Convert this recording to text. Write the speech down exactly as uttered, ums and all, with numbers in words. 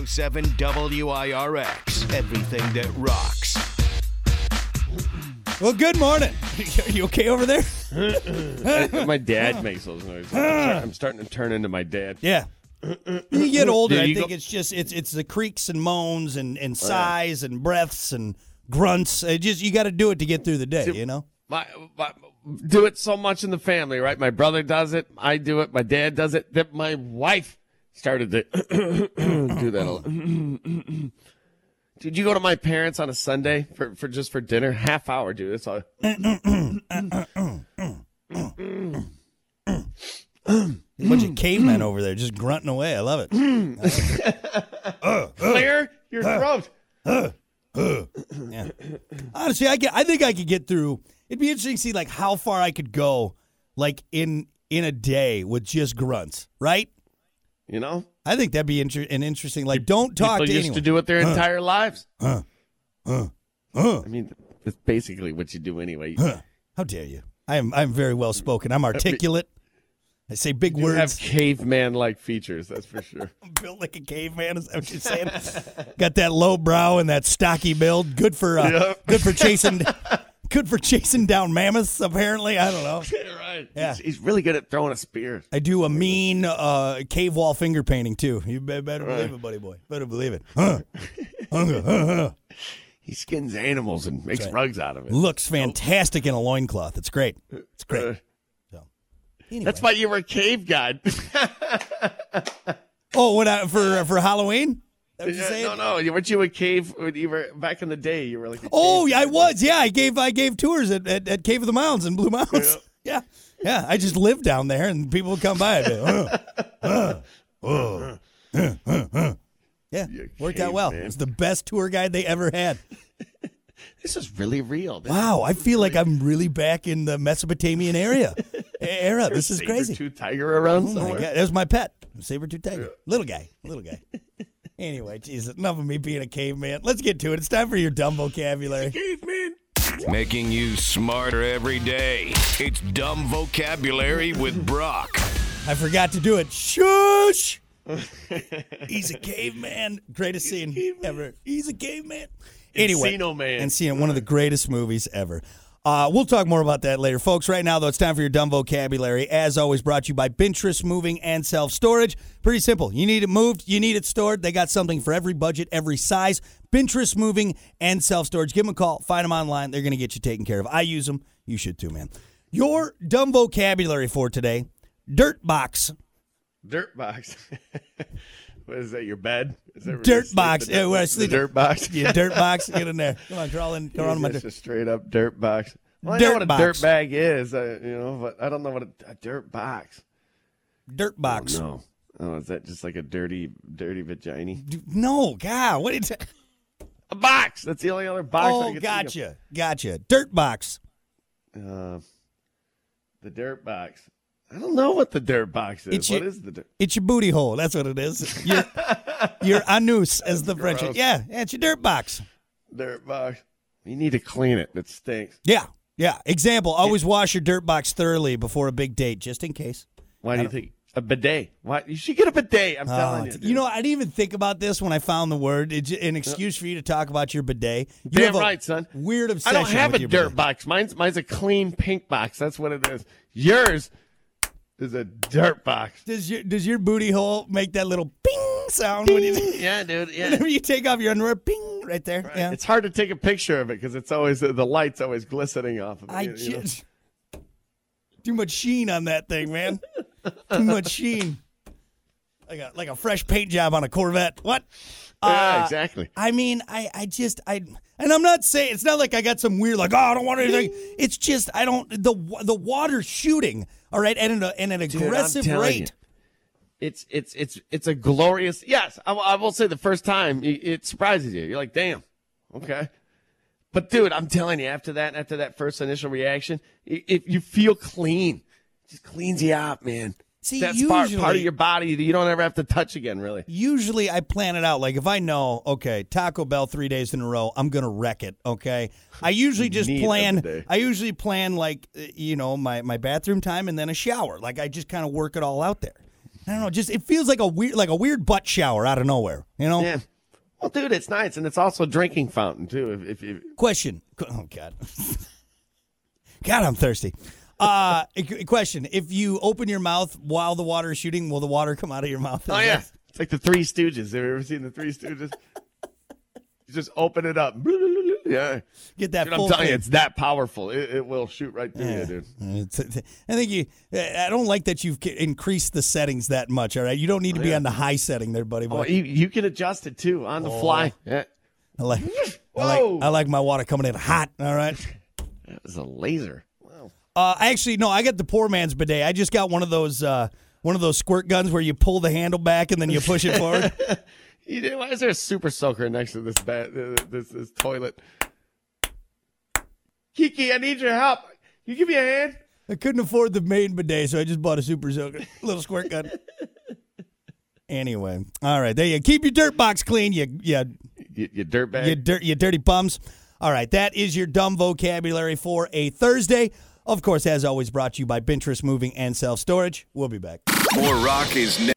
seven W I R X. Everything that rocks. Well, good morning. Are you okay over there? My dad makes those noises. I'm starting to turn into my dad. Yeah. You get older, Dude, I you think go- it's just it's it's the creaks and moans and, and sighs and breaths and grunts. It just you got to do it to get through the day, See, you know. My, my, do it so much in the family, right? My brother does it. I do it. My dad does it. That my wife started to do that a lot. Did you go to my parents on a Sunday for, for just for dinner? Half hour, dude. That's all. Bunch of cavemen over there just grunting away. I love it. Clear your throat. Yeah. Honestly, I get, I think I could get through. It'd be interesting to see like how far I could go, like in in a day with just grunts, right? You know, I think that'd be inter- an interesting. Like, don't talk people to used anyone. to do it their Huh. entire lives. Huh. Huh. Huh. I mean, that's basically what you do anyway. Huh. How dare you? I am I'm very well spoken. I'm articulate. I say big You words. have caveman-like features, that's for sure. I'm built like a caveman. Is that what you're saying? Got that low brow and that stocky build. Good for uh, Yep. good for chasing. Good for chasing down mammoths. Apparently, I don't know. Right. Yeah. He's, he's really good at throwing a spear. I do a mean uh, cave wall finger painting too. You be- better Right. believe it, buddy boy. Better believe it. Huh. Huh, huh, huh. He skins animals and makes right. rugs out of it. Looks fantastic in a loincloth. It's great. It's great. Uh, So, anyway. That's why you were a cave god. Oh, what I, for for Halloween? That what you're Yeah, saying? no, no. You- Weren't you a cave? When you were back in the day, you were like. A Oh, cave yeah, I god. was. Yeah, I gave I gave tours at, at, at Cave of the Mounds in Blue Mountains. Yeah. yeah, I just lived down there, and people would come by. And be, uh, uh, uh, uh, uh, uh. Yeah, You worked out well. caveman. It was the best tour guide they ever had. This is really real. This Wow, I feel like I'm really back in the Mesopotamian area. Era. This is crazy. Saber-tooth tiger around Oh my somewhere. God, that was my pet, saber-tooth tiger, little guy, little guy. Anyway, Jesus, enough of me being a caveman. Let's get to it. It's time for your dumb vocabulary. Caveman. Making you smarter every day. It's Dumb Vocabulary with Brock. I forgot to do it. Shush! He's a caveman. Greatest scene ever. He's a caveman. Anyway, Encino Man. Encino, one of the greatest movies ever. Uh, we'll talk more about that later. Folks, right now, though, it's time for your dumb vocabulary. As always, brought to you by Bintress Moving and Self-Storage. Pretty simple. You need it moved, you need it stored. They got something for every budget, every size. Bintress Moving and Self-Storage. Give them a call. Find them online. They're going to get you taken care of. I use them. You should too, man. Your dumb vocabulary for today, dirt box. Dirt box. What is that? Your bed? Is that where you Dirt sleep? box. The, Yeah, dirt- where I the sleep. dirt box. Yeah, dirt box. Get in there. Come on, crawl in. Crawl on my It's dirt. a straight up dirt box. Well, I Dirt know what a box. dirt bag is, uh, you know, but I don't know what a, a dirt box. Dirt box. No. Oh, is that just like a dirty, dirty vagina? D- No, God, what is it? A box. That's the only other box. I Oh, can think of. gotcha, gotcha. Dirt box. Uh, the dirt box. I don't know what the dirt box is. It's what your- is the dirt? It's your booty hole. That's what it is. Your, your anus, as the French. gross. Yeah, yeah, it's your dirt box. Dirt box. You need to clean it. It stinks. Yeah, yeah. Example: always wash your dirt box thoroughly before a big date, just in case. Why do you think a bidet? Why you should get a bidet? I'm Oh, telling you. it's- dude. you know, I didn't even think about this when I found the word. It's an excuse for you to talk about your bidet. You Damn have a right, son. Weird I obsession. don't have with a your dirt bidet. box. Mine's mine's a clean pink box. That's what it is. Yours is a dirt box. Does your does your booty hole make that little ping sound when you Yeah, dude. Yeah. whenever you take off your underwear? Ping right there. Yeah. It's hard to take a picture of it because it's always the light's always glistening off of it. I you know? just too much sheen on that thing, man. Too much sheen. Like a like a fresh paint job on a Corvette. What? Yeah, Uh, exactly. I mean, I, I just I and I'm not saying it's not like I got some weird like oh I don't want anything. It's just I don't the the water shooting all right at an at an Dude, I'm aggressive telling rate. you. It's it's it's it's a glorious. Yes, I, will- I will say the first time it, it surprises you. You're like, damn, okay. But dude, I'm telling you, after that, after that first initial reaction, i- if you feel clean, it just cleans you out, man. See, That's part, part usually- of your body that you don't ever have to touch again, really. Usually I plan it out. Like if I know, okay, Taco Bell three days in a row, I'm gonna wreck it. Okay, I usually just Neat plan. every day. I usually plan like uh, you know my my bathroom time and then a shower. Like I just kind of work it all out there. I don't know, just it feels like a weird like a weird butt shower out of nowhere, you know? Yeah. Well, dude, it's nice, and it's also a drinking fountain too. If, if you Question. Oh God. God, I'm thirsty. Uh, a- question: if you open your mouth while the water is shooting, will the water come out of your mouth? oh yeah, it's like the Three Stooges. Have you ever seen the Three Stooges? You just open it up. Yeah, Get that dude, full I'm telling thing. you, it's that powerful. It, it will shoot right through Yeah. you, dude. It's- I think you. I don't like that you've increased the settings that much. All right, you don't need to be yeah. on the high setting there, buddy. Oh, Boy. you, you can adjust it too on the fly. Yeah. I like. I Whoa. like. I like my water coming in hot. All right. That was a laser. Wow. Uh, I actually no. I got the poor man's bidet. I just got one of those. Uh, one of those squirt guns where you pull the handle back and then you push it forward. You did, why is there a super soaker next to this ba- uh, this this toilet? Kiki, I need your help. You give me a hand. I couldn't afford the main bidet, so I just bought a super soaker, little squirt gun. Anyway, all right, there you go. Keep your dirt box clean, you you You, you dirtbag. you dirt you dirty bums. All right, that is your dumb vocabulary for a Thursday. Of course, as always, brought to you by Binterest Moving and Self Storage. We'll be back. More rock is next.